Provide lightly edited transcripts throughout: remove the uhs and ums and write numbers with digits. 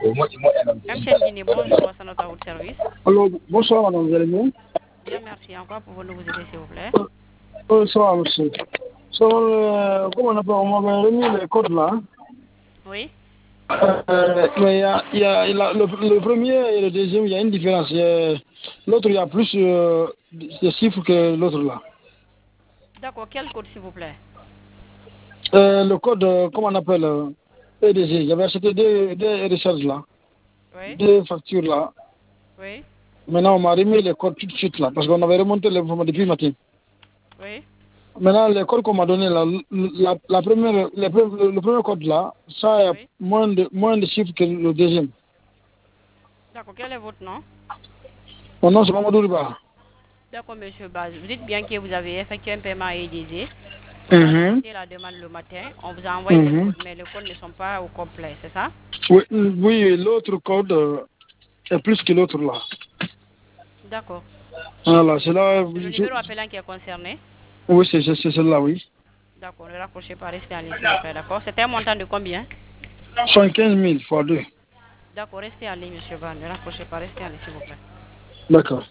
MTN bonjour, c'est notre route service. Alors, bonsoir madame, vous allez bien? Bien, merci. Encore pour vous aider, s'il vous plaît. Ça va, monsieur. Comment on appelle? On m'avait remis les codes là. Oui. Mais le premier et le deuxième, il y a une différence. L'autre, il y a plus de chiffres que l'autre là. D'accord, quel code, s'il vous plaît? Le code, comment on appelle EDG. J'avais acheté deux recharges là, Oui. deux factures là. Oui. Maintenant, on m'a remis les codes tout de suite là, parce qu'on avait remonté l'information depuis le matin. Oui. Maintenant, les codes qu'on m'a donné là, le premier code là, ça a Oui. moins de chiffres que le deuxième. D'accord, quel est votre nom? Mon nom, c'est Mamadou Riba. D'accord, monsieur Baz. Vous dites bien que vous avez effectué un paiement à EDG. On a remonté la demande le matin. On vous a envoyé les codes, mais les codes ne sont pas au complet, c'est ça? Oui, oui, l'autre code est plus que l'autre là. D'accord. Voilà, c'est là. C'est le numéro appelant qui est concerné? Oui, c'est celle-là, oui. D'accord, ne raccrochez pas, restez en ligne, s'il vous plaît, d'accord? C'était un montant de combien? 115 000 fois 2. D'accord, restez en ligne, monsieur Baz. Ne raccrochez pas, restez en ligne, s'il vous plaît. D'accord.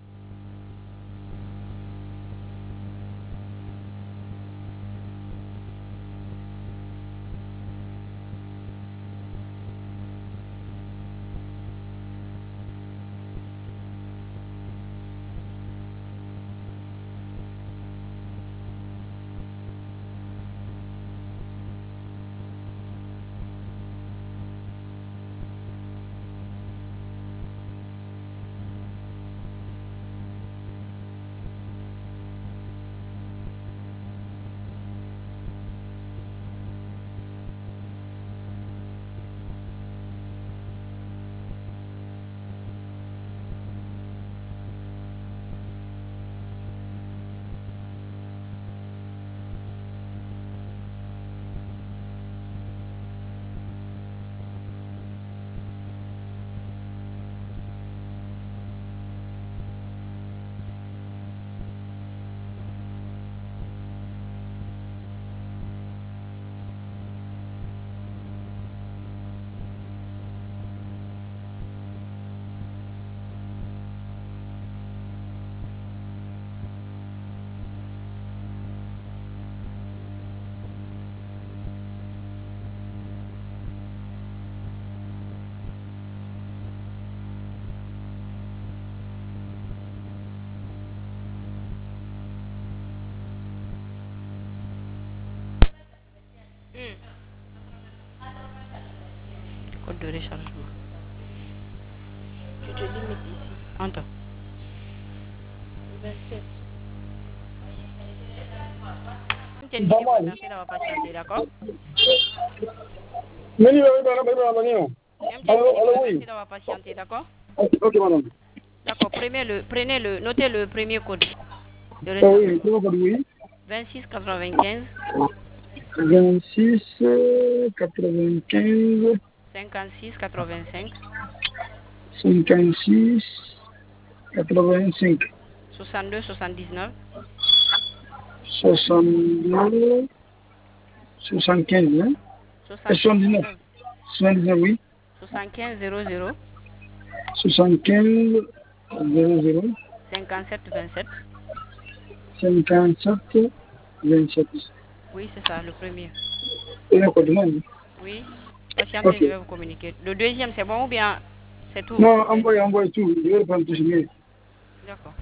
Code de rechargement. Tu te limites ici. Entends. 27. Merci d'avoir patienté, d'accord? Merci d'avoir patienté, d'accord? Ok, madame. D'accord, notez le premier code de Oui, rechargement. oui. 26 95 26 95 56 85 56 85 62 79 69 75, hein? 79. 79 79, oui. 75 00 75 00 57 27. 57 27. Oui, c'est ça, le premier. Et le code, non? Oui, patientez, Ok. je vais vous communiquer. Le deuxième, c'est bon ou bien c'est tout? Non, envoyez tout. Je vais le prendre tout de suite. D'accord.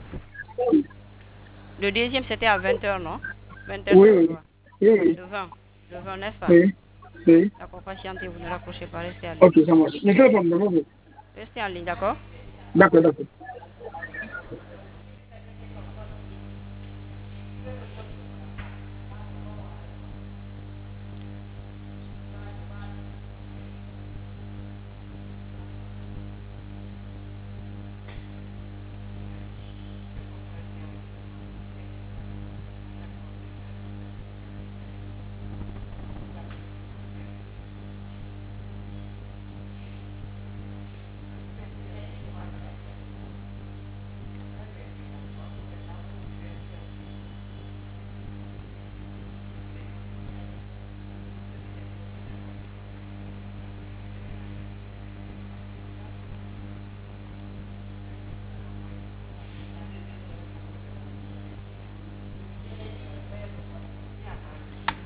Le deuxième, c'était à 20h, non? Oui, oui. 20h03. Oui, oui. Le 20, n'est-ce pas? Oui. Oui. D'accord, patientez, vous ne raccrochez pas, restez en ligne. Ok, ça marche. Je vais le prendre, d'accord? Restez en ligne, d'accord? D'accord, d'accord.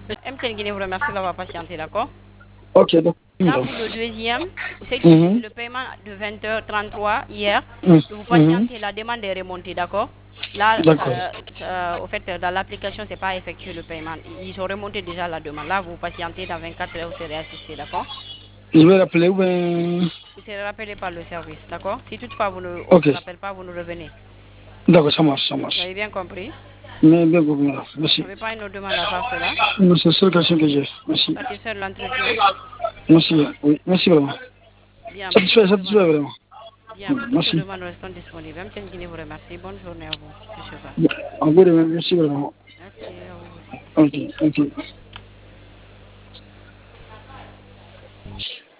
MTN Guinée vous remercie d'avoir patienté, d'accord? Ok, donc. Là, pour le deuxième, c'est le paiement de 20h33 hier. Vous patientez, la demande est remontée, d'accord? Là, D'accord. au fait, dans l'application, c'est pas effectué le paiement. Ils ont remonté déjà la demande. Là, vous patientez, dans 24 heures, vous serez assisté, d'accord? Je vais rappeler ou bien. Vous serez rappelé par le service, d'accord? Si toutefois on ne Ok. vous rappelle pas, vous nous revenez. D'accord, ça marche, ça Vous marche. avez bien compris? Mais bien compris, Vous merci. n'avez pas une autre demande à part cela? C'est la seule question que j'ai. Merci. Satisfaire l'entretien? Merci, oui. Merci vraiment. Bien, pour toutes Satisfait, nos demandes. satisfait vraiment. Bien, pour toutes nos Merci. demandes restons disponibles. MTN Guinée vous remercie. Bonne journée à vous, monsieur Ba. Encore de même, merci vraiment. Merci à vous aussi. Ok, ok.